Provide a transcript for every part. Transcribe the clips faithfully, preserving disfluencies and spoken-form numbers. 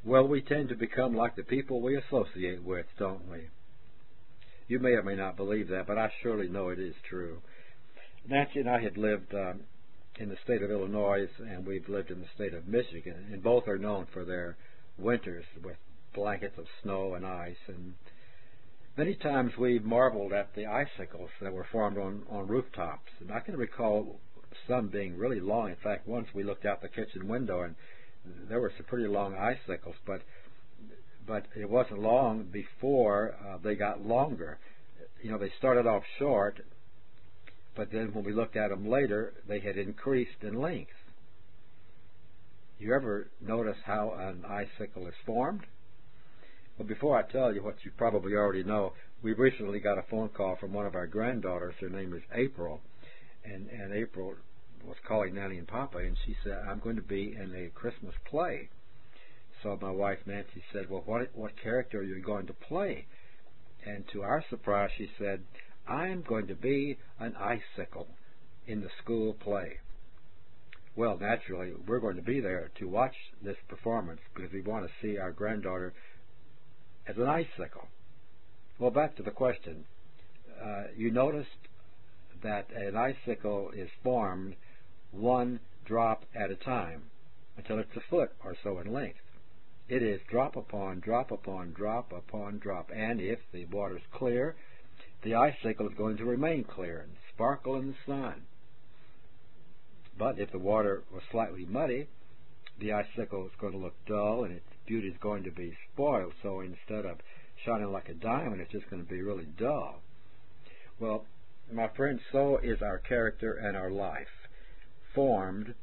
Well, we tend to become like the people we associate with, don't we? You may or may not believe that, but I surely know it is true. Nancy and I had lived um, in the state of Illinois, and we've lived in the state of Michigan, and both are known for their winters with blankets of snow and ice. And many times we've marveled at the icicles that were formed on, on rooftops. And I can recall some being really long. In fact, once we looked out the kitchen window, and there were some pretty long icicles, but but it wasn't long before uh, they got longer. You know, they started off short, but then when we looked at them later, they had increased in length. You ever notice how an icicle is formed? Well, before I tell you what you probably already know, we recently got a phone call from one of our granddaughters. Her name is April, and, and April was calling Nanny and Papa, and she said, I'm going to be in a Christmas play. So my wife Nancy said, well, what what character are you going to play? And to our surprise, she said, I'm going to be an icicle in the school play. Well, naturally, we're going to be there to watch this performance because we want to see our granddaughter as an icicle. Well, back to the question. Uh, you noticed that an icicle is formed one drop at a time until it's a foot or so in length. It is drop upon drop upon drop upon drop, and if the water's clear, the icicle is going to remain clear and sparkle in the sun. But if the water was slightly muddy, the icicle is going to look dull and its beauty is going to be spoiled. So instead of shining like a diamond, it's just going to be really dull. Well, my friends, so is our character and our life, formed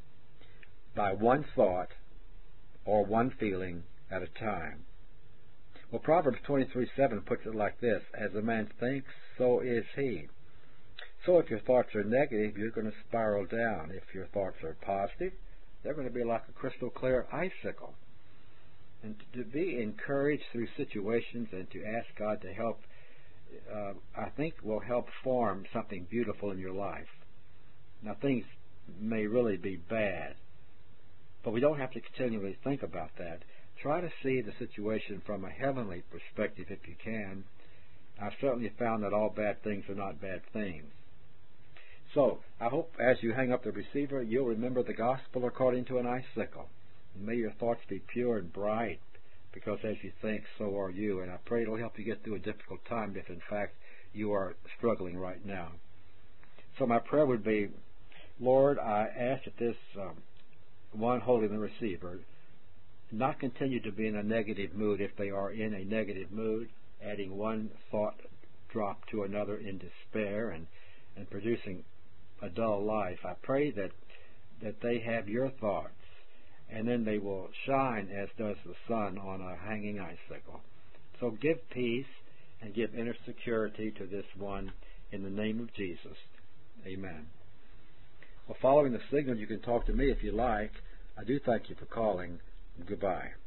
by one thought or one feeling at a time. Well, Proverbs twenty-three seven puts it like this: as a man thinks, so is he. So if your thoughts are negative, you're going to spiral down. If your thoughts are positive, they're going to be like a crystal clear icicle. And to be encouraged through situations and to ask God to help, uh, I think will help form something beautiful in your life. Now, things may really be bad, but we don't have to continually think about that. Try to see the situation from a heavenly perspective if you can. I've certainly found that all bad things are not bad things. So, I hope as you hang up the receiver, you'll remember the gospel according to an icicle. And may your thoughts be pure and bright, because as you think, so are you. And I pray it'll help you get through a difficult time if, in fact, you are struggling right now. So my prayer would be, Lord, I ask that this um, one holding the receiver not continue to be in a negative mood if they are in a negative mood, adding one thought drop to another in despair and, and producing a dull life. I pray that that they have your thoughts, and then they will shine as does the sun on a hanging icicle. So give peace and give inner security to this one in the name of Jesus. Amen. Well, following the signal, you can talk to me if you like. I do thank you for calling. Goodbye.